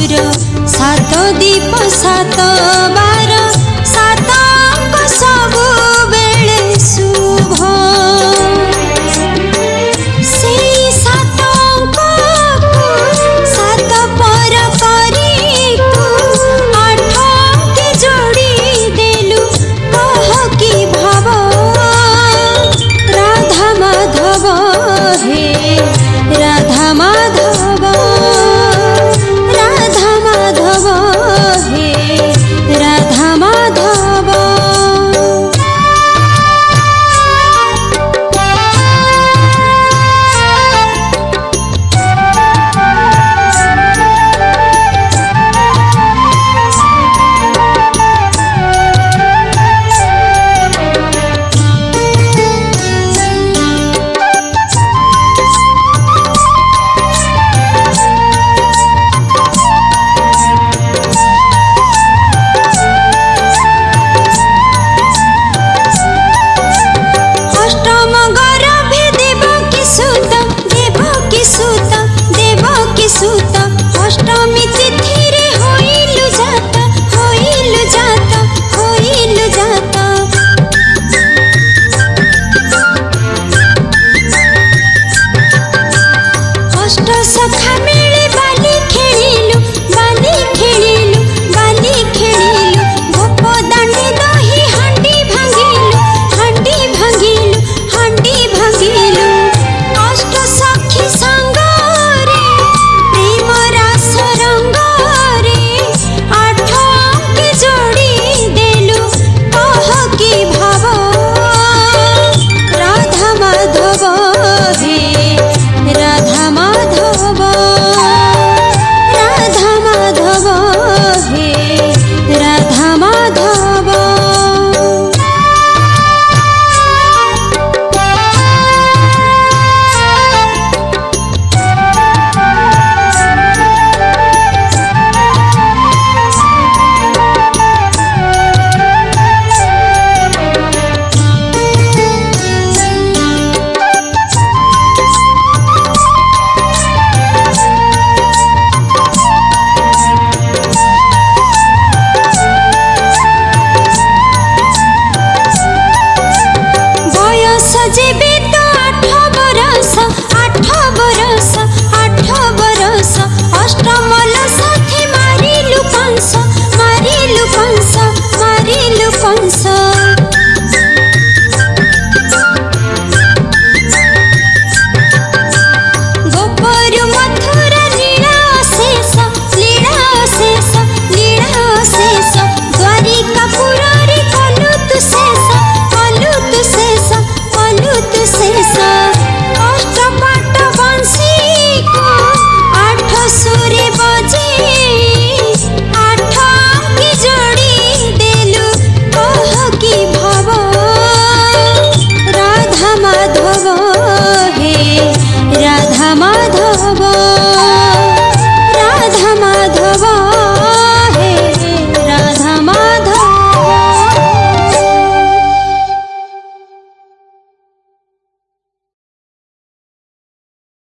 सात दीप सात बार सात अंक सबु बेले शुभ से सात अंक सात पर करी तू आठ अंक जोड़ी देलु कह की भाव राधा माधव हे राधा माधव राधा माधव हे राधा माधव। अष्टमी तिथि रे होइलु जाता होइलु जाता होइलु जाता अष्ट सखा मिले बाली खेलिलु बाली खेलिलु बाली खेलिलु गोप दांडी दही हांडी भांगिलु हांडी भांगिलु हांडी भांगिलु अष्ट सखी संग हे